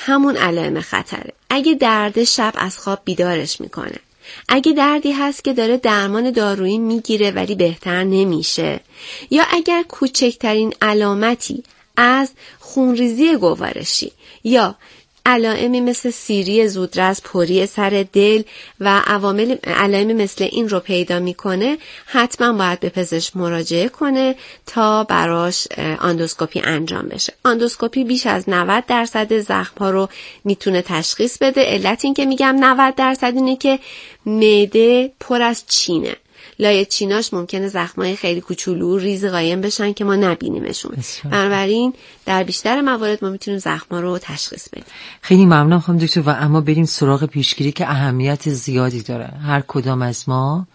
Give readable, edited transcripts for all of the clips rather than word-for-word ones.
همون علائم خطره. اگه درد شب از خواب بیدارش میکنه، اگه دردی هست که داره درمان دارویی میگیره ولی بهتر نمیشه، یا اگر کوچکترین علامتی از خونریزی گوارشی یا علائمی مثل سیری زودرس، پوری سر دل و علائمی مثل این رو پیدا میکنه، حتما باید به پزشک مراجعه کنه تا براش اندوسکوپی انجام بشه. اندوسکوپی بیش از 90% زخم‌ها رو میتونه تشخیص بده. علت این که میگم 90% اینه که معده پر از چینه. لایه چیناش ممکنه زخمای خیلی کوچولو ریز قایم بشن که ما نبینیمشون. بنابراین در بیشتر موارد ما میتونیم زخما رو تشخیص بدیم. خیلی ممنونم خانم دکتر. و اما بریم سراغ پیشگیری که اهمیت زیادی داره. هر کدام از ما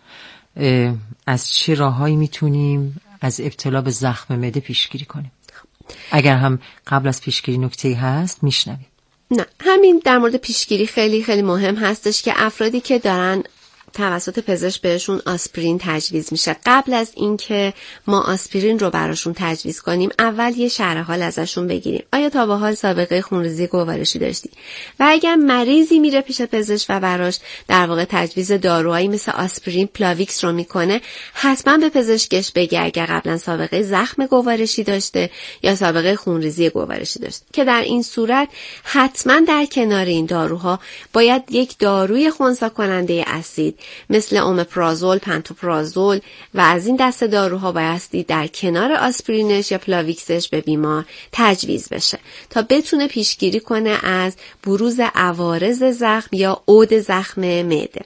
از چه راههایی میتونیم از ابتلا به زخم معده پیشگیری کنیم؟ اگر هم قبل از پیشگیری نکته‌ای هست میشنویم. نه، همین در مورد پیشگیری خیلی خیلی مهم هستش که افرادی که دارن توسط پزشک بهشون آسپرین تجویز میشه، قبل از اینکه ما آسپرین رو براشون تجویز کنیم اول یه شرح حال ازشون بگیریم. آیا تا به حال سابقه خونریزی گوارشی داشتی؟ و اگر مریضی میره پیش پزشک و براش در واقع تجویز داروهایی مثل آسپرین، پلاویکس رو میکنه، حتما به پزشکش بگه اگر قبلا سابقه زخم گوارشی داشته یا سابقه خونریزی گوارشی داشته، که در این صورت حتما در کنار این داروها باید یک داروی خنثی کننده اسید مثل اومپرازول، پنتوپرازول و از این دسته داروها بایستی در کنار آسپرینش یا پلاویکسش به بیمار تجویز بشه تا بتونه پیشگیری کنه از بروز عوارض زخم یا عود زخم معده.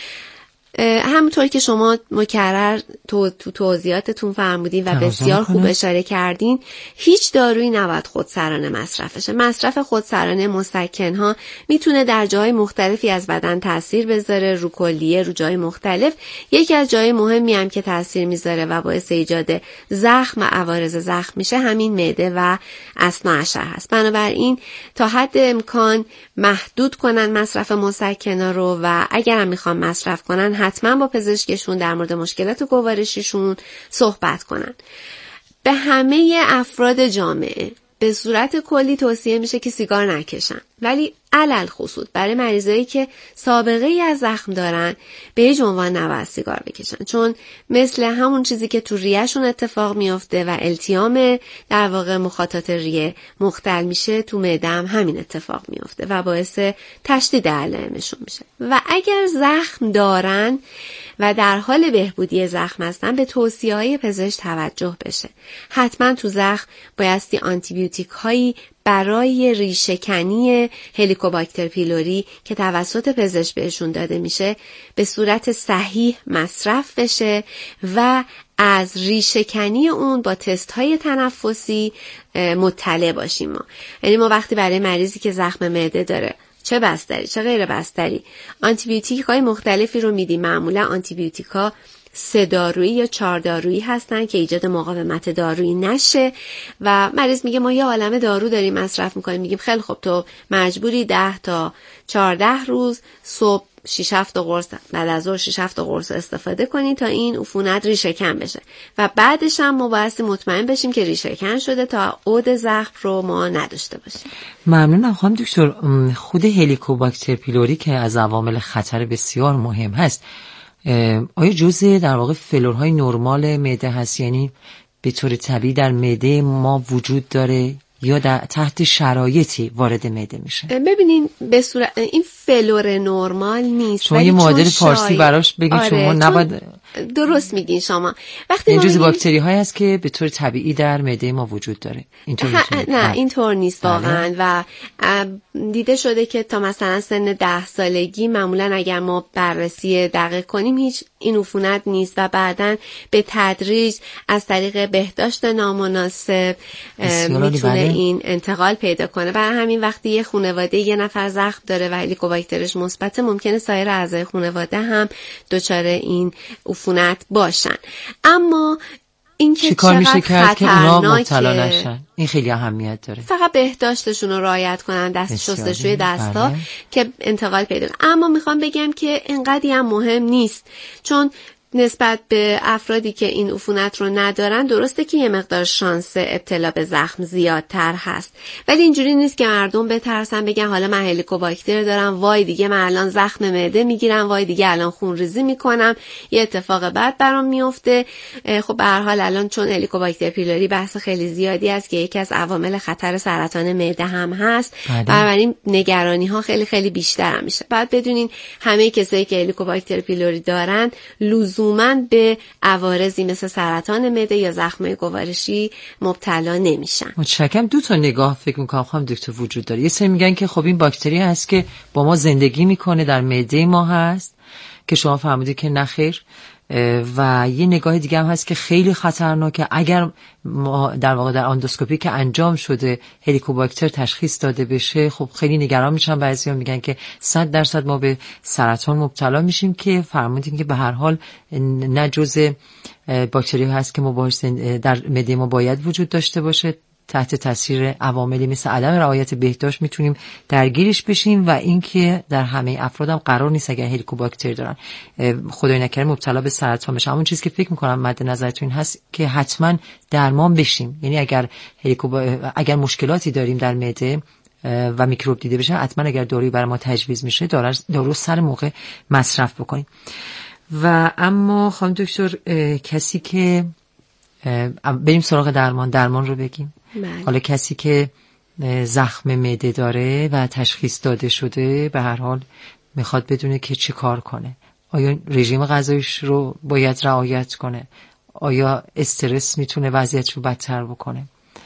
همونطور که شما مکرر تو توضیحاتتون فرمودین و بسیار خوب اشاره کردین، هیچ دارویی نباید خودسرانه مصرف شه. مصرف خودسرانه مسکن‌ها میتونه در جای مختلفی از بدن تاثیر بذاره، رو کلیه، رو جای مختلف. یکی از جای مهمی هم که تاثیر میذاره و باعث ایجاد زخم و عوارض زخم میشه همین معده و اثناعشر هست. بنابراین تا حد امکان محدود کنن مصرف مسکن‌ها رو و اگر هم میخوان مصرف کنن حتما با پزشکشون در مورد مشکلات گوارشیشون صحبت کنن. به همه افراد جامعه به صورت کلی توصیه میشه که سیگار نکشن، ولی علل خصوص برای مریضایی که سابقه ای از زخم دارن به هیچ عنوان نباید سیگار بکشن، چون مثل همون چیزی که تو ریهشون اتفاق میفته و التیام در واقع مخاطات ریه مختل میشه، تو معده هم همین اتفاق میفته و باعث تشدید علائمشون میشه. و اگر زخم دارن و در حال بهبودی زخم هستن به توصیه‌های پزشک توجه بشه. حتما تو زخم بایستی آنتیبیوتیک هایی برای ریشه‌کنی هلیکوباکتر پیلوری که توسط پزشک بهشون داده میشه به صورت صحیح مصرف بشه و از ریشه‌کنی اون با تست های تنفسی مطلع باشیم. یعنی ما وقتی برای مریضی که زخم معده داره، چه بستری چه غیر بستری، آنتیبیوتیک های مختلفی رو میدیم. معمولا آنتیبیوتیک ها 3 دارویی یا 4 دارویی هستن که ایجاد مقاومت دارویی نشه و مریض میگه ما یه عالمه دارو داریم مصرف میکنیم. میگیم خیلی خب تو مجبوری 10 تا 14 روز صبح 6-7 قرص، بعد از ظهر 6-7 قرص استفاده کنی تا این عفونت ریشه کن بشه و بعدش هم ما بایستی مطمئن بشیم که ریشه کن شده تا عود زخم رو ما نداشته باشیم. ممنونم خانم دکتر. خود هلیکوباکتر پیلوری که از عوامل خطر بسیار مهم هست، آیا جزء در واقع فلورهای نرمال معده هست؟ یعنی به طور طبیعی در معده ما وجود داره یا در تحت شرایطی وارد معده میشه؟ ببینین به صورت این فلور نرمال نیست. شما یه معادل فارسی براش بگید. شما نباید. درست میگین شما. وقتی این جزء باکتری هایی هست که به طور طبیعی در معده ما وجود داره. اینطور نه اینطور نیست واقعا. و دیده شده که تا مثلا سن 10 سالگی معمولا اگر ما بررسی دقیق کنیم هیچ این عفونت نیست و بعداً به تدریج از طریق بهداشت نامناسب میتونه این انتقال پیدا کنه. برای همین وقتی یه خانواده یه نفر زخم داره و هلیکوباکترش مثبته، ممکنه سایر اعضای خانواده هم دچار این عفونت باشن. اما این که چیکار میشه کرد که اونا مبتلا نشن؟ این خیلی اهمیت داره. فقط بهداشتشون رو رعایت کنن، دست شستشوی دستا که انتقال پیدا کنه. اما میخوام بگم که اینقدی هم مهم نیست، چون نسبت به افرادی که این عفونت رو ندارن درسته که یه مقدار شانس ابتلا به زخم زیادتر هست، ولی اینجوری نیست که مردم بترسن بگن حالا من هلیکوباکتر دارم، وای دیگه من الان زخم معده میگیرم، وای دیگه الان خونریزی میکنم، یه اتفاق بد برام میفته. خب به هر حال الان چون هلیکوباکتر پیلوری بحث خیلی زیادی است که یکی از عوامل خطر سرطان معده هم هست، بنابراین نگرانی ها خیلی خیلی بیشتر میشه. بعد بدونین همه کسایی که هلیکوباکتر پیلوری دارن لزوماً به عوارضی مثل سرطان معده یا زخم گوارشی مبتلا نمیشن. متشکرم. دو تا نگاه فکر می‌کنم خانم دکتر وجود داره. یه سری میگن که خب این باکتری هست که با ما زندگی میکنه، در معده ما هست، که شما فرمودید که نخیر. و یه نگاه دیگه هم هست که خیلی خطرناکه، اگر ما در واقع در اندوسکوپی که انجام شده هلیکوباکتر تشخیص داده بشه، خب خیلی نگران میشن. بعضیا میگن که 100% ما به سرطان مبتلا میشیم، که فرمودین که به هر حال نه جزء باکتری هست که ما باهاش در معده ما باید وجود داشته باشه، تحت تاثیر عواملی مثل عدم رعایت بهداشت میتونیم درگیرش بشیم، و اینکه در همه افراد هم قرار نیست اگر هلیکوباکتر دارن خدای نکرده مبتلا به سرطان بشن. همون چیزی که فکر میکنم مد نظرتون هست که حتما درمان بشیم، یعنی اگر مشکلاتی داریم در معده و میکروب دیده بشه، حتما اگر دارویی برای ما تجویز میشه دارو سر موقع مصرف بکنیم. و اما خانم دکتر کسی که بریم سراغ درمان رو بگیم. حالا کسی که زخم معده داره و تشخیص داده شده به هر حال میخواد بدونه که چی کار کنه. آیا رژیم غذاییش رو باید رعایت کنه؟ آیا استرس میتونه وضعیت رو بدتر بکنه؟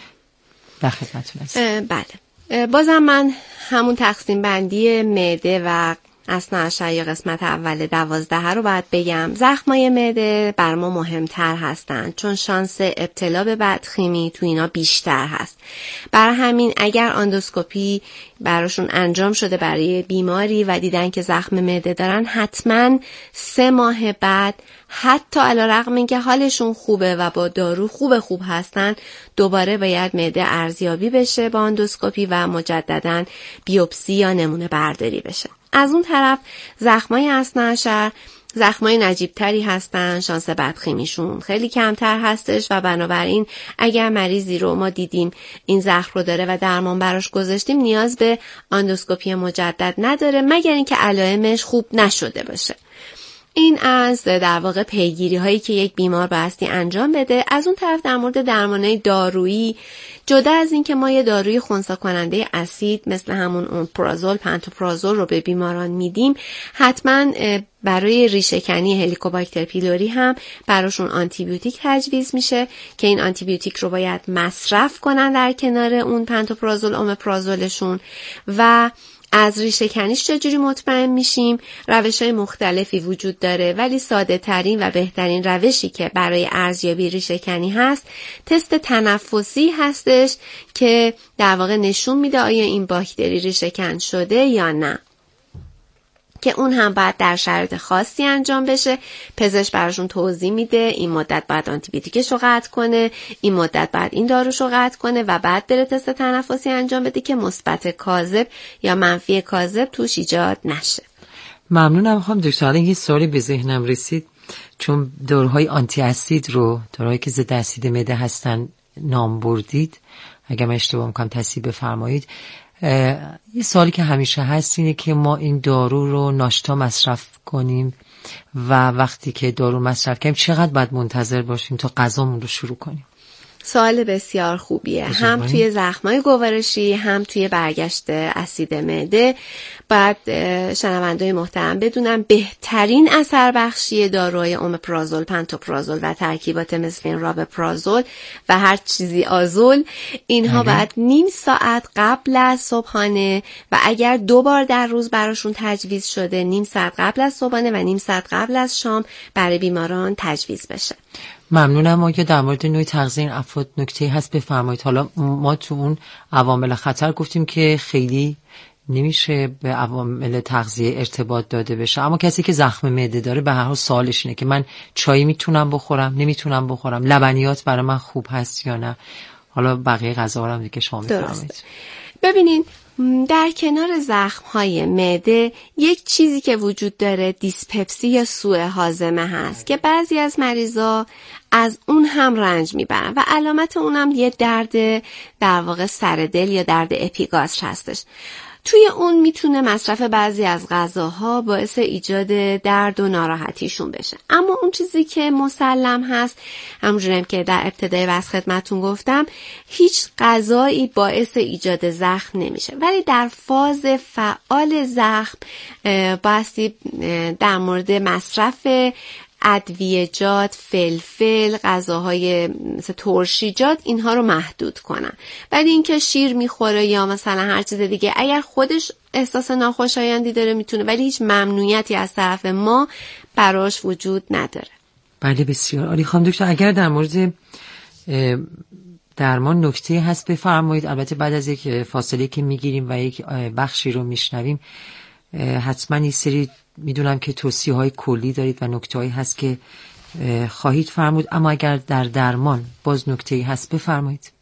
در خدمتتون هستم. بله، بازم من همون تقسیم بندی معده و اثنا یا قسمت اول 12 رو باید بگم. زخمای معده بر ما مهمتر هستن چون شانس ابتلا به بدخیمی تو اینا بیشتر هست. برای همین اگر اندوسکوپی براشون انجام شده برای بیماری و دیدن که زخم معده دارن، حتما 3 ماه بعد، حتی علیرغم اینکه حالشون خوبه و با دارو خوب هستن، دوباره باید معده ارزیابی بشه با اندوسکوپی و مجددا بیوپسی یا نمونه برداری بشه. از اون طرف زخمای اثنا زخمای نجیبتری هستن، شانس بدخیمیشون خیلی کمتر هستش و بنابراین اگر مریضی رو ما دیدیم این زخم رو داره و درمان براش گذاشتیم، نیاز به اندوسکوپی مجدد نداره مگر اینکه علائمش خوب نشده باشه. این از در واقع پیگیری هایی که یک بیمار بایستی انجام بده. از اون طرف در مورد درمانهای دارویی، جدا از این که ما یه داروی خنثی کننده اسید مثل همون اومپرازول، پنتوپرازول رو به بیماران میدیم، حتما برای ریشه‌کنی هلیکوباکتر پیلوری هم براشون آنتی بیوتیک تجویز میشه که این آنتی بیوتیک رو باید مصرف کنن در کنار اون پنتوپرازول اومپرازولشون. و از ریشه کنیش چجوری مطمئن میشیم؟ روش‌های مختلفی وجود داره، ولی ساده ترین و بهترین روشی که برای ارزیابی ریشه کنی هست تست تنفسی هستش که در واقع نشون میده آیا این باکتری ریشه کن شده یا نه، که اون هم باید در شرایط خاصی انجام بشه. پزشک براشون توضیح میده این مدت باید آنتی بیوتیکش رو قطع کنه، این مدت باید این داروش رو قطع کنه و بعد بره تست تنفسی انجام بده که مثبت کاذب یا منفی کاذب توش ایجاد نشه. ممنونم خانم دکتر. الان یه سوالی به ذهنم رسید، چون داروهای آنتی اسید رو، داروهایی که ضد اسید معده هستن، نام بردید، اگه من اشتباه میکنم تصحیح بفرمایید. یه سوالی که همیشه هست اینه که ما این دارو رو ناشتا مصرف کنیم و وقتی که دارو مصرف کنیم چقدر باید منتظر باشیم تا غذامون رو شروع کنیم؟ سوال بسیار خوبیه. هم توی زخمای گوارشی هم توی برگشت اسید معده باید شنونده‌های محترم بدونن بهترین اثر بخشی داروهای اومپرازول، پنتوپرازول و ترکیبات مثل این رابپرازول و هر چیزی آزول، اینها باید نیم ساعت قبل از صبحانه و اگر 2 بار در روز براشون تجویز شده نیم ساعت قبل از صبحانه و نیم ساعت قبل از شام برای بیماران تجویز بشه. ممنونم. آیا در مورد نوع تغذیه این افراد نکته هست بفرمایید؟ حالا ما تو اون عوامل خطر گفتیم که خیلی نمیشه به عوامل تغذیه ارتباط داده بشه، اما کسی که زخم معده داره به هر حال سوالش اینه که من چای میتونم بخورم، نمیتونم بخورم، لبنیات برای من خوب هست یا نه. حالا بقیه غذاها رو هم دیگه شما میفرمایید. ببینین در کنار زخم‌های معده یک چیزی که وجود داره دیسپپسی یا سوء هاضمه هست که بعضی از مریضا از اون هم رنج میبرن و علامت اونم یه درد در واقع سر دل یا درد اپیگاستر هستش. توی اون میتونه مصرف بعضی از غذاها باعث ایجاد درد و ناراحتیشون بشه. اما اون چیزی که مسلم هست، همونجوریم که در ابتدای بحث خدمتون گفتم، هیچ غذایی باعث ایجاد زخم نمیشه، ولی در فاز فعال زخم بایستی در مورد مصرف ادویه‌جات، فلفل، غذاهای مثل ترشیجات اینها رو محدود کنن. ولی اینکه شیر میخوره یا مثلا هر چیز دیگه اگر خودش احساس ناخوشایندی داره میتونه، ولی هیچ ممنوعیتی از طرف ما براش وجود نداره. بله بسیار عالی. خانم دکتر اگر در مورد درمان نکته هست بفرمایید. البته بعد از یک فاصله که میگیریم و یک بخشی رو میشنویم حتما این سری میدونم که توصیه‌های کلی دارید و نکته‌هایی هست که خواهید فرمود، اما اگر در درمان باز نکته‌ای هست بفرمایید.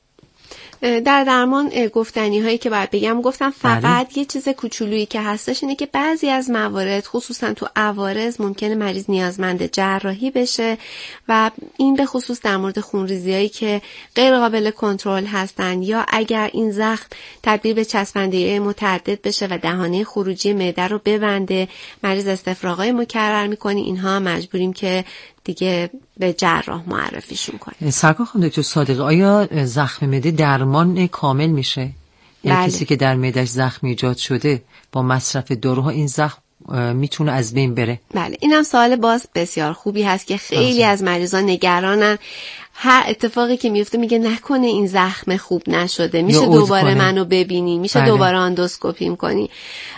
در درمان گفتنی هایی که باید بگم گفتم، فقط یه چیز کوچولویی که هستش اینه که بعضی از موارد خصوصا تو عوارض ممکنه مریض نیازمند جراحی بشه و این به خصوص در مورد خونریزی هایی که غیر قابل کنترل هستن یا اگر این زخم تبدیل به چسبندگی متعدد بشه و دهانه خروجی معده رو ببنده، مریض استفراغای مکرر میکنی، اینها مجبوریم که دیگه به جراح معرفیشون کنیم. سرکار خانم دکتر صادقی، آیا زخم معده درمان کامل میشه؟ یعنی کسی که در معده‌اش زخم ایجاد شده با مصرف داروها این زخم میتونه از بین بره؟ بله، اینم سوال باز بسیار خوبی هست که خیلی از مریضان نگرانن. هر اتفاقی که میفته میگه نکنه این زخم خوب نشده، میشه دوباره منو ببینی، میشه دوباره آندوسکوپیم کنی.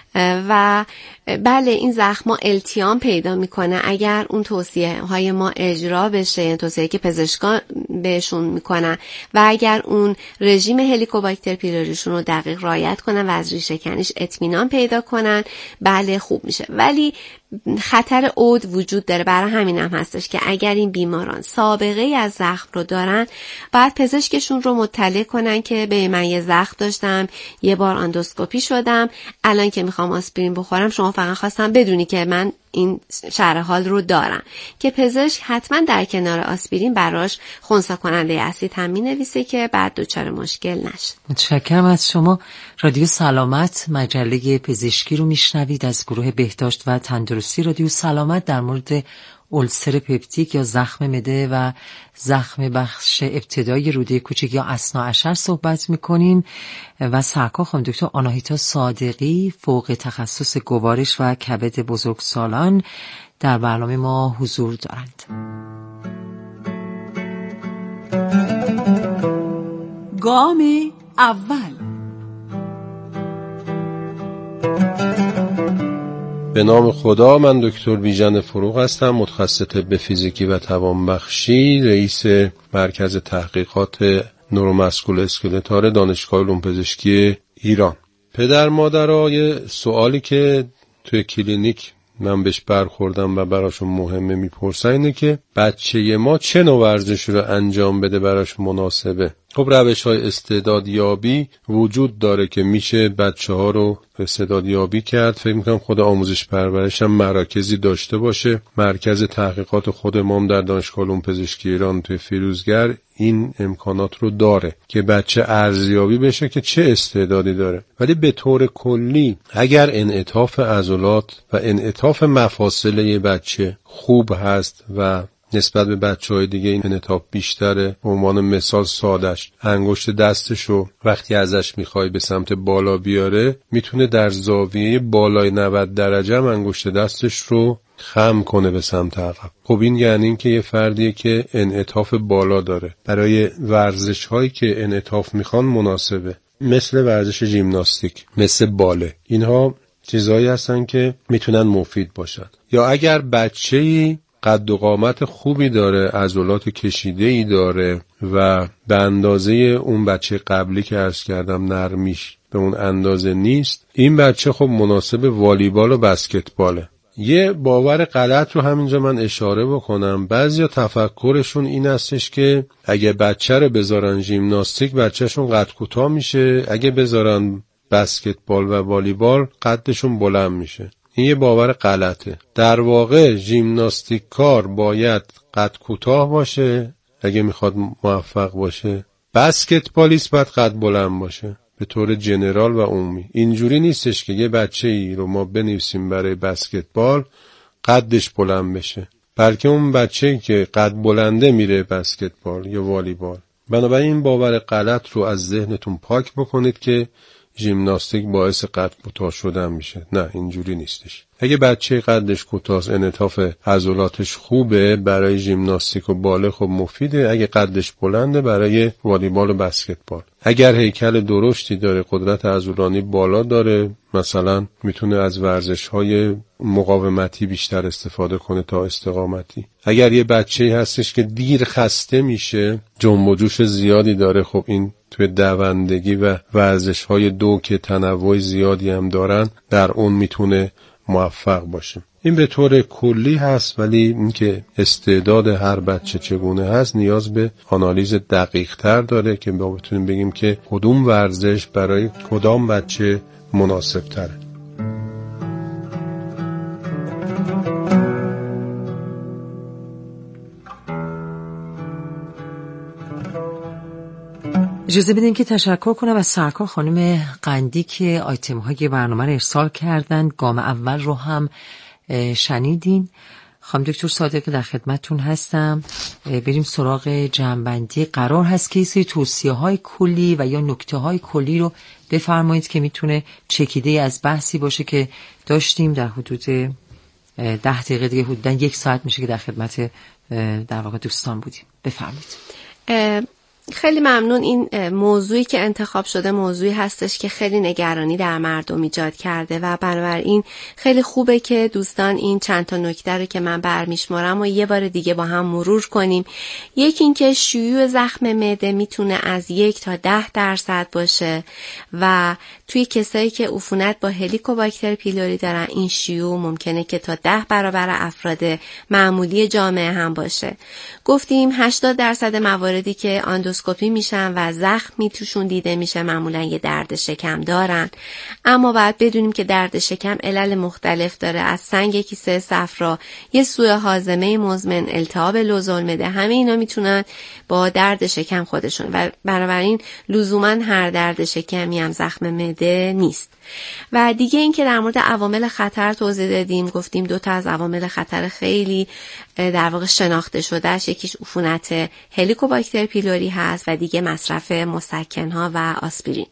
و بله، این زخم‌ها التیام پیدا میکنه اگر اون توصیه های ما اجرا بشه، یعنی توصیه که پزشکان بهشون میکنن و اگر اون رژیم هلیکوباکتر پیلوریشون رو دقیق رعایت کنن و از ریشه کنیش اطمینان پیدا کنن، بله خوب میشه. ولی خطر عود وجود داره، برای همین هم هستش که اگر این بیماران سابقه از زخم رو دارن باید پزشکشون رو مطلع کنن که به من یه زخم داشتم، یه بار آندوسکوپی شدم، الان که میخوام آسپرین بخورم شما فقط خواستم بدونی که من این شرح حال رو دارم، که پزشک حتما در کنار آسپرین براش خنثی کننده اسید هم مینویسه که بعد دچار مشکل نشه. متشکرم از شما. رادیو سلامت، مجله پزشکی رو میشنوید از گروه بهداشت و تندرستی رادیو سلامت. در مورد اولسر پپتیک یا زخم معده و زخم بخش ابتدایی روده کوچک یا اثناعشر صحبت میکنیم و سرکار خانم دکتر آناهیتا صادقی فوق تخصص گوارش و کبد بزرگسالان در برنامه ما حضور دارند. گام اول. به نام خدا، من دکتر بیژن فروغ هستم، متخصص طب فیزیکی و توانبخشی، رئیس مرکز تحقیقات نوروماسکول اسکلتار دانشگاه علوم پزشکی ایران. پدر مادرها سوالی که توی کلینیک من بهش برخوردم و براشون مهمه میپرسن اینه که بچه ما چه نوع ورزشی رو انجام بده براش مناسبه. خب روش‌های استعدادیابی وجود داره که میشه بچه‌ها رو استعدادیابی کرد. فکر می‌کنم خود آموزش پرورش هم مراکزی داشته باشه. مرکز تحقیقات خود ما هم در دانشگاه علوم پزشکی ایران توی فیروزگر این امکانات رو داره که بچه ارزیابی بشه که چه استعدادی داره. ولی به طور کلی اگر انعطاف عضلات و انعطاف مفاصل یه بچه خوب هست و نسبت به بچه‌های دیگه این انعطاف بیشتره، به عنوان مثال سادش انگشت دستشو وقتی ازش میخوای به سمت بالا بیاره میتونه در زاویه بالای 90 درجه هم انگشت دستش رو خم کنه به سمت عقب. خب این یعنی این که یه فردیه که انعطاف بالا داره. برای ورزش‌هایی که انعطاف میخوان مناسبه، مثل ورزش ژیمناستیک، مثل باله. اینها چیزایی هستن که میتونن مفید باشن. یا اگر بچه‌ای قد و قامت خوبی داره، عضلات کشیده‌ای داره و به اندازه اون بچه قبلی که عرض کردم نرمیش به اون اندازه نیست، این بچه خب مناسب والیبال و بسکتباله. یه باور غلط رو همینجا من اشاره بکنم. بعضیا تفکرشون این هستش که اگه بچه رو بذارن ژیمناستیک بچهشون قد کوتاه میشه، اگه بذارن بسکتبال و والیبال قدشون بلند میشه. این یه باور غلطه. در واقع ژیمناستیک کار باید قد کوتاه باشه اگه میخواد موفق باشه. بسکتبالیست باید قد بلند باشه به طور جنرال و عمومی. اینجوری نیستش که یه بچه‌ای رو ما بنویسیم برای بسکتبال قدش بلند بشه، بلکه اون بچه‌ای که قد بلنده میره بسکتبال یا والیبال. بنابراین این باور غلط رو از ذهنتون پاک بکنید که ژیمناستیک باعث قد کوتاه شدن میشه. نه، اینجوری نیستش. اگه بچه قدش کوتاه، انعطاف عضلاتش خوبه، برای ژیمناستیک و باله خب مفیده. اگه قدش بلنده برای والیبال و بسکتبال. اگر هیکل درشتی داره، قدرت عضلانی بالا داره، مثلا میتونه از ورزش‌های مقاومتی بیشتر استفاده کنه تا استقامتی. اگر یه بچه‌ای هستش که دیر خسته میشه، جنب و جوش زیادی داره، خب این توی دوندگی و ورزش‌های دو که تنوع زیادی هم دارن، در اون میتونه موفق باشه. این به طور کلی هست، ولی اینکه استعداد هر بچه چگونه هست نیاز به آنالیز دقیق تر داره که ما بتونیم بگیم که کدوم ورزش برای کدام بچه مناسب تره. اجازه بدین که تشکر کنم از سرکار خانم قندی که آیتم های برنامه رو ارسال کردن. گام اول رو هم شنیدین. خانم دکتر صادق در خدمتتون هستم. بریم سراغ جمع‌بندی. قرار هست که یه سری توصیه‌های کلی و یا نکته‌های کلی رو بفرمایید که میتونه چکیده از بحثی باشه که داشتیم در حدود 10 دقیقه دیگه، حدوداً 1 ساعت میشه که در خدمت در واقع دوستان بودیم. بفرمایید. خیلی ممنون. این موضوعی که انتخاب شده موضوعی هستش که خیلی نگرانی در مردم ایجاد کرده و بنابراین خیلی خوبه که دوستان این چند تا نکته رو که من برمیشمارم و یه بار دیگه با هم مرور کنیم. یکی این که شیوع زخم معده میتونه از 1 تا 10% باشه و توی کسایی که عفونت با هلیکوباکتر پیلوری دارن این شیوع ممکنه که تا 10 برابر افراد معمولی جامعه هم باشه. گفتیم 80% مواردی که اندوسکوپی میشن و زخمی توشون دیده میشه معمولا یه درد شکم دارن، اما باید بدونیم که درد شکم علل مختلف داره، از سنگ کیسه صفرا، یه سوء هاضمه مزمن، التهاب لوزالمعده، همه اینا میتونن با درد شکم خودشون و بنابراین لزوما هر درد شکمی هم زخم معده نیست. و دیگه این که در مورد عوامل خطر توضیح دادیم. گفتیم 2 تا از عوامل خطر خیلی در واقع شناخته شدهش، یکیش عفونت هلیکوباکتر پیلوری هست و دیگه مصرف مسکن‌ها و آسپرین.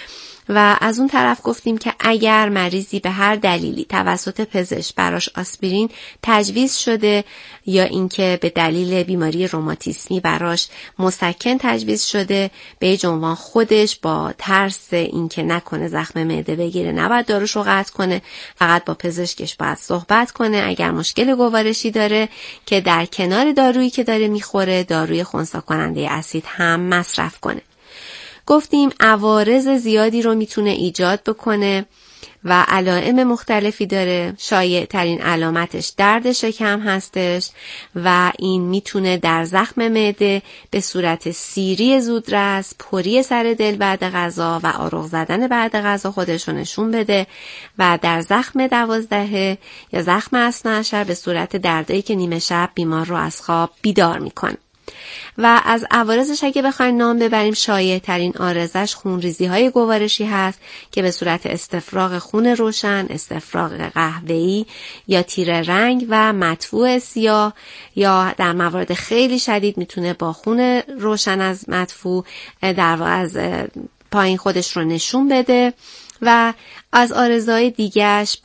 و از اون طرف گفتیم که اگر مریضی به هر دلیلی توسط پزشک براش آسپرین تجویز شده یا اینکه به دلیل بیماری روماتیسمی براش مسکن تجویز شده، به عنوان خودش با ترس اینکه نکنه زخم معده بگیره نباید داروشو قطع کنه، فقط با پزشکش باید صحبت کنه. اگر مشکل گوارشی داره که در کنار دارویی که داره میخوره داروی خنثی کننده اسید هم مصرف کنه. گفتیم عوارض زیادی رو میتونه ایجاد بکنه و علائم مختلفی داره. شایع ترین علامتش درد شکم هستش و این میتونه در زخم معده به صورت سیری زودرس، پری سر دل بعد غذا و آروغ زدن بعد غذا خودش رو نشون بده و در زخم 12 یا زخم اثنا عشر به صورت دردایی که نیمه شب بیمار رو از خواب بیدار میکنه. و از عوارضش اگه بخوایم نام ببریم، شایع ترین عارضش خونریزی های گوارشی هست که به صورت استفراغ خون روشن، استفراغ قهوه‌ای یا تیره رنگ و مدفوع سیاه، یا در موارد خیلی شدید میتونه با خون روشن از مدفوع در واقع از پایین خودش رو نشون بده. و از عارضهای دیگهش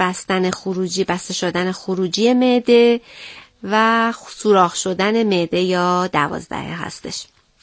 بسته شدن خروجی معده و سوراخ شدن معده یا 12 هستش.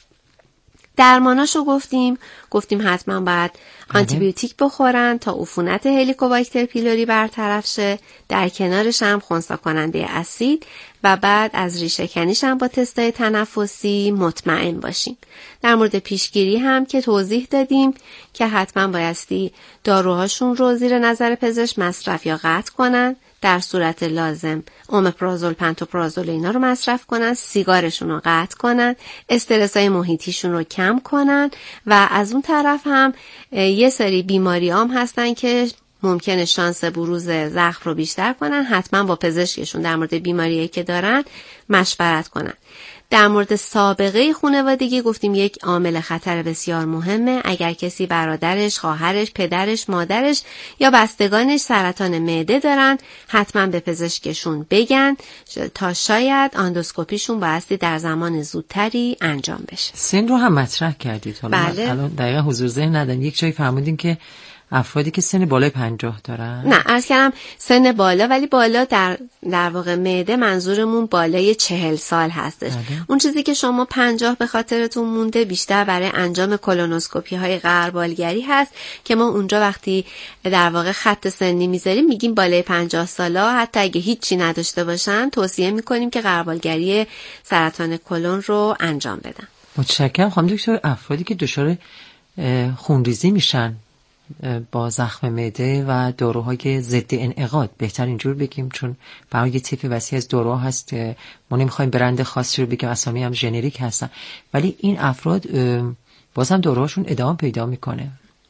درماناشو گفتیم حتما باید آنتیبیوتیک بخورن تا عفونت هلیکوباکتر پیلوری برطرف شه، در کنارش هم خنثی کننده اسید و بعد از ریشه کنیش هم با تستای تنفسی مطمئن باشیم. در مورد پیشگیری هم که توضیح دادیم که حتما بایستی داروهاشون رو زیر نظر پزشک مصرف یا قطع کنن. در صورت لازم اومپرازول، پنتوپرازول اینا رو مصرف کنن، سیگارشون رو قطع کنن، استرسای محیطیشون رو کم کنن و از اون طرف هم یه سری بیماری هم هستن که ممکنه شانس بروز زخم رو بیشتر کنن. حتما با پزشکشون در مورد بیماریایی که دارن مشورت کنن. در مورد سابقه خانوادگی گفتیم یک عامل خطر بسیار مهمه. اگر کسی برادرش، خواهرش، پدرش، مادرش یا بستگانش سرطان معده دارن حتما به پزشکشون بگن تا شاید آندوسکوپیشون بایستی در زمان زودتری انجام بشه. سن رو هم مطرح کردید. حالا بله. الان دقیقا حضور ذهن ندارم. یک جایی فرمودین که افرادی که سن بالای 50 دارن. نه، عرض کردم سن بالا، ولی بالا در واقع معده منظورمون بالای 40 سال هستش. اون چیزی که شما 50 به خاطرتون مونده بیشتر برای انجام کولونوسکوپی های غربالگری هست که ما اونجا وقتی در واقع خط سنی میذاریم میگیم بالای 50 سالا، حتی اگه هیچی نداشته باشن توصیه میکنیم که غربالگری سرطان کلون رو انجام بدن. متشکرم خانم دکتر. افرادی که دچار خونریزی میشن با زخم معده و داروهای ضد انعقاد، بهتر اینجور بگیم چون برای یه طیف وسیع از داروها هست، ما نمیخوایم برند خاصی رو بگیم، اسامی هم ژنریک هستن، ولی این افراد بازم داروهاشون ادامه پیدا میکنه.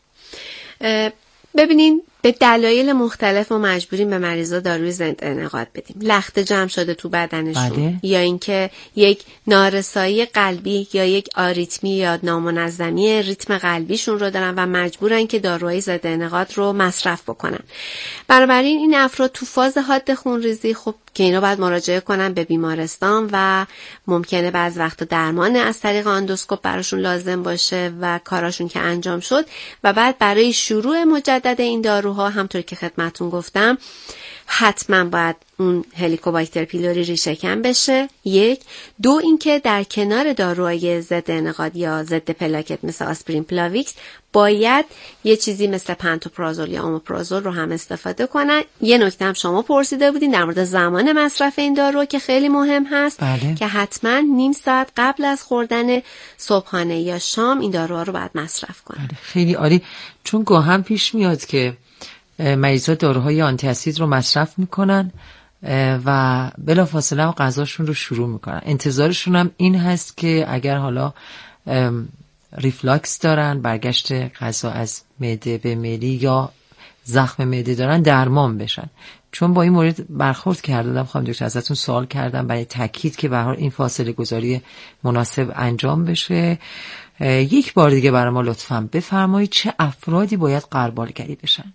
ببینین به دلایل مختلف ما مجبوریم به مریضا داروی ضد انعقاد بدیم. لخته جمع شده تو بدنشون، یا اینکه یک نارسایی قلبی یا یک آریتمی یا نامنظمی ریتم قلبیشون رو دارن و مجبورن که داروهای ضد انعقاد رو مصرف بکنن. بنابراین این افراد تو فاز حاد خونریزی خب که اینا باید مراجعه کنن به بیمارستان و ممکنه بعض وقتا درمان از طریق آندوسکوپ براشون لازم باشه و کاراشون که انجام شد و بعد برای شروع مجدد این داروها همطور که خدمتون گفتم حتما باید اون هلیکوباکتر پیلوری ریشه‌کن بشه. یک، دو اینکه در کنار داروهای ضد انعقاد یا ضد پلاکت مثل آسپرین پلاویکس باید یه چیزی مثل پنتوپرازول یا اومپرازول رو هم استفاده کنن. یه نکته هم شما پرسیده بودین در مورد زمان مصرف این دارو که خیلی مهم هست. بله. که حتما نیم ساعت قبل از خوردن صبحانه یا شام این داروها رو باید مصرف کنن. بله. خیلی عالی، چون گاهم پیش میاد که مریضا داروهای آنتی اسید رو مصرف میکنن و بلافاصله هم غذاشون رو شروع میکنن. انتظارشون هم این هست که اگر حالا ریفلاکس دارن، برگشت غذا از معده به معده یا زخم معده دارن، درمان بشن. چون با این مورد برخورد کردم خانم دکتر، ازتون سوال کردم برای تاکید که به هر حال این فاصله گذاری مناسب انجام بشه. یک بار دیگه برای ما لطفاً بفرمایید چه افرادی باید غربالگری بشن؟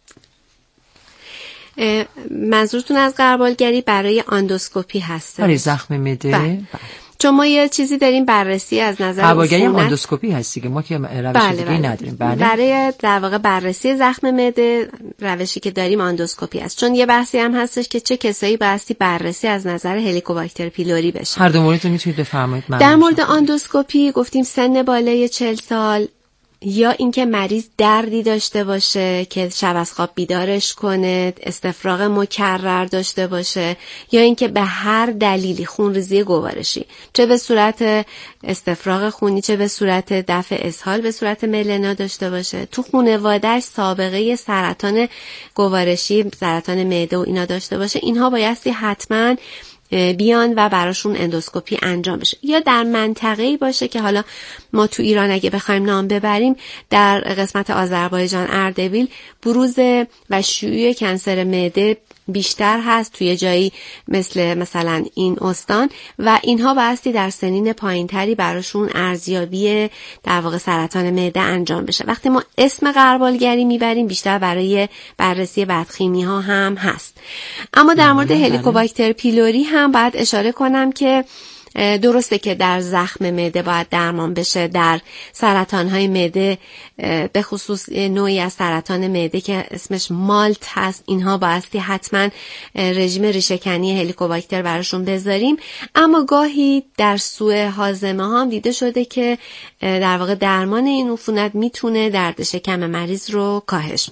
منظورتون از غربالگری برای آندوسکوپی هست؟ برای زخم معده؟ بله. چون ما یه چیزی داریم بررسی از نظر غربالگری هم آندوسکوپی هست دیگه، ما که روش دیگه نداریم. بله. برای در واقع بررسی زخم معده روشی که داریم آندوسکوپی است. چون یه بحثی هم هستش که چه کسایی بایستی بررسی از نظر هلیکوباکتر پیلوری بشه. هر دو مورد رو میتونید بفرمایید. در مورد آندوسکوپی گفتیم سن بالای 40 سال، یا اینکه مریض دردی داشته باشه که شب از خواب بیدارش کنه، استفراغ مکرر داشته باشه، یا اینکه به هر دلیلی خونریزی گوارشی، چه به صورت استفراغ خونی چه به صورت دفع اسهال به صورت ملنا داشته باشه، تو خانواده‌اش سابقه سرطان گوارشی، سرطان معده و اینا داشته باشه، اینها بایستی حتماً بیان و براشون اندوسکوپی انجام بشه. یا در منطقه‌ای باشه که حالا ما تو ایران اگه بخوایم نام ببریم، در قسمت آذربایجان اردبیل بروز و شیوع کنسر معده بیشتر هست توی جایی مثلا این استان و اینها بایستی در سنین پایینتری براشون ارزیابی در واقع سرطان معده انجام بشه. وقتی ما اسم غربالگری میبریم بیشتر برای بررسی بدخیمی ها هم هست. اما در مورد هلیکوباکتر پیلوری هم باید اشاره کنم که درسته که در زخم معده باید درمان بشه، در سرطان‌های معده به خصوص نوعی از سرطان معده که اسمش مالت هست، اینها بایستی حتما رژیم ریشه‌کنی هلیکوباکتر براشون بذاریم. اما گاهی در سوء هاضمه ها هم دیده شده که در واقع درمان این عفونت میتونه درد شکم مریض رو کاهش بده.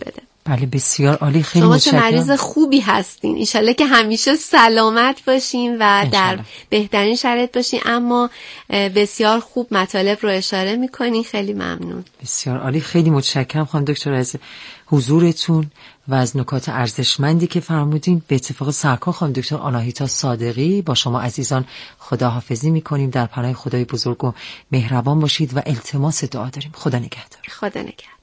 بله بسیار عالی، خیلی شما متشکرم. چه مریض خوبی هستین، انشالله که همیشه سلامت باشین و در بهترین شرایط باشین. اما بسیار خوب مطالب رو اشاره میکنین، خیلی ممنون. بسیار عالی، خیلی متشکرم خانم دکتر از حضورتون و از نکات ارزشمندی که فرمودین. به اتفاق سرکار خانم دکتر آناهیتا صادقی با شما عزیزان خداحافظی میکنیم. در پناه خدای بزرگ و مهربان باشید و التماس دعا داریم. خدا نگهدار. خدا نگهدار.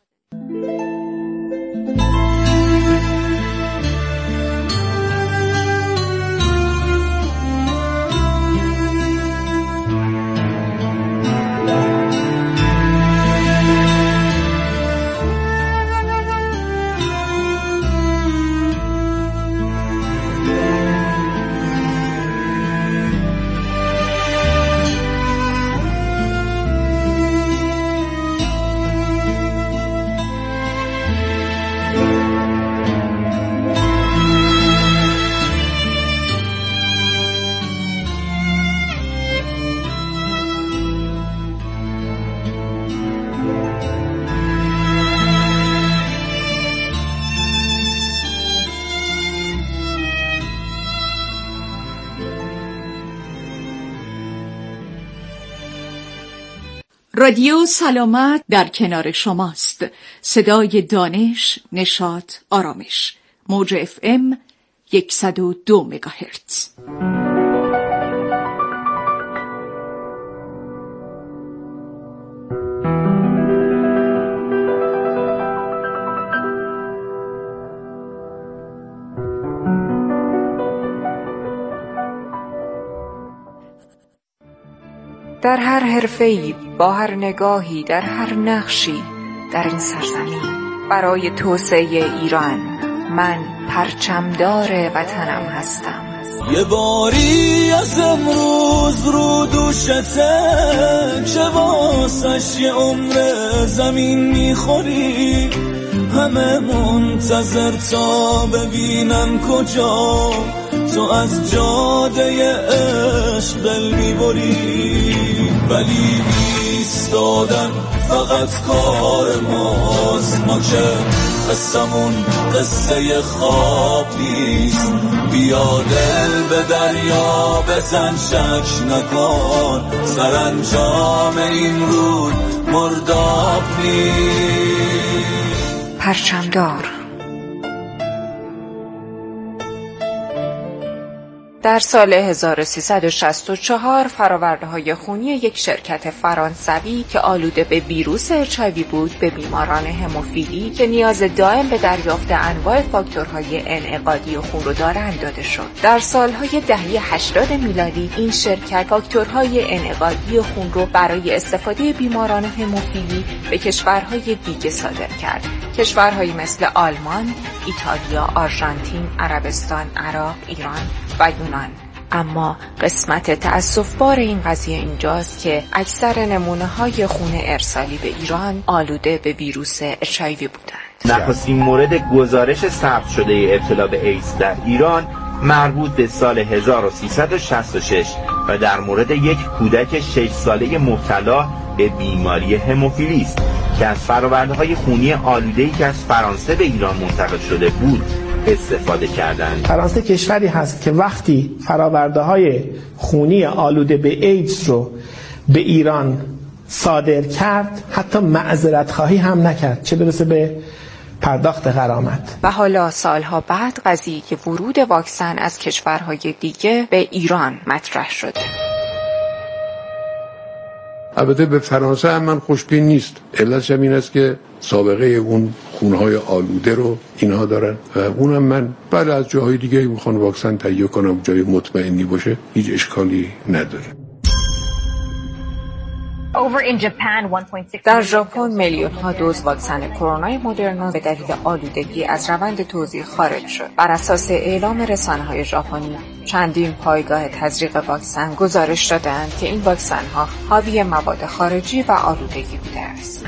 رادیو سلامت در کنار شماست. صدای دانش، نشاط، آرامش. موج FM 102 مگاهرتز. در هر حرفه‌ای، با هر نگاهی، در هر نقشی در این سرزمین برای توسعه ایران من پرچمدار وطنم هستم. یه باری از امروز رو دوشته که واسش یه عمر زمین میخوری، همه منتظر تا ببینن کجا تو از جاده عشق دل میبری، ولی ایستادن فقط کار ماست، ما که قصمون قصه خواب نیست. بیا دل به دریا بزن، شک نکن سرانجام این رود مرداب نیست. پرچمدار. در سال 1364 فرآورده‌های خونی یک شرکت فرانسوی که آلوده به ویروس HIV بود به بیماران هموفیلی که نیاز دائم به دریافت انواع فاکتورهای انعقادی خون رو دارند داده شد. در سالهای دهه 80 میلادی این شرکت فاکتورهای انعقادی خون رو برای استفاده بیماران هموفیلی به کشورهای دیگه صادر کرد. کشورهایی مثل آلمان، ایتالیا، آرژانتین، عربستان، عراق، ایران و یونان. اما قسمت تأسف‌بار این قضیه اینجاست که اکثر نمونه‌های خون ارسالی به ایران آلوده به ویروس HIV بودند. نخستین مورد گزارش ثبت شده ابتلا به ایدز در ایران مربوط به سال 1366 و در مورد یک کودک 6 ساله مبتلا به بیماری هموفیلی است که از فرآورده‌های خونی آلوده‌ای که از فرانسه به ایران منتقل شده بود استفاده کردند. فرانسه کشوری هست که وقتی فرآورده‌های خونی آلوده به ایدز رو به ایران صادر کرد حتی معذرت خواهی هم نکرد، چه برسه به پرداخت غرامت. و حالا سالها بعد قضیه که ورود واکسن از کشورهای دیگه به ایران مطرح شده. البته به فرانسه هم من خوشبین نیست. علتش این است که سابقه اون خونهای آلوده رو اینها دارن و اونم من بعد از جاهای دیگه میخوان واکسن تهیه کنم جای مطمئنی باشه هیچ اشکالی نداره. در ژاپن میلیون‌ها دوز واکسن کرونا مدرنا به دلیل آلودگی از روند توزیع خارج شد. بر اساس اعلام رسانه‌های ژاپنی چندین پایگاه تزریق واکسن گزارش دادند که این واکسن‌ها حاوی مواد خارجی و آلودگی بوده است.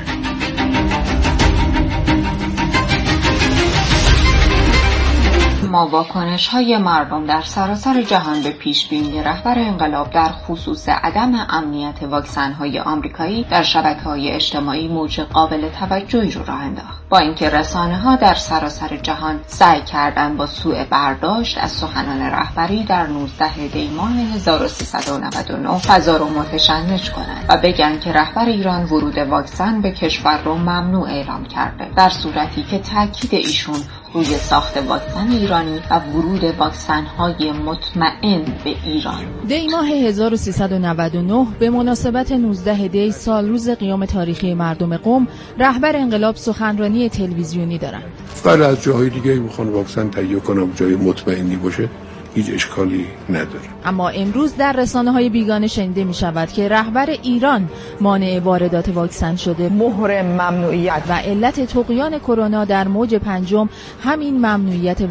اما واکنش‌های مردم در سراسر جهان به پیشبینی رهبر انقلاب در خصوص عدم امنیت واکسن‌های آمریکایی در شبکه‌های اجتماعی موج قابل توجهی رو راه انداخت. با اینکه رسانه‌ها در سراسر جهان سعی کردند با سوء برداشت از سخنان رهبری در 19 دی ماه 1399 فضا رو متشنج کنند و بگن که رهبر ایران ورود واکسن به کشور رو ممنوع اعلام کرده، در صورتی که تاکید ایشون روی ساخت واکسن ایرانی و ورود واکسن‌های مطمئن به ایران. دی ماه 1399 به مناسبت 19 دی سال روز قیام تاریخی مردم قم، رهبر انقلاب سخنرانی تلویزیونی دارند. بله، از جاهای دیگه میخوان واکسن تهیه کنم جای مطمئنی باشه، هیچ اشکالی نداره. اما امروز در رسانه‌های بیگانه شنیده می‌شود که رهبر ایران مانع واردات واکسن شده، مهر ممنوعیت و علت طغیان کرونا در موج پنجم همین ممنوعیت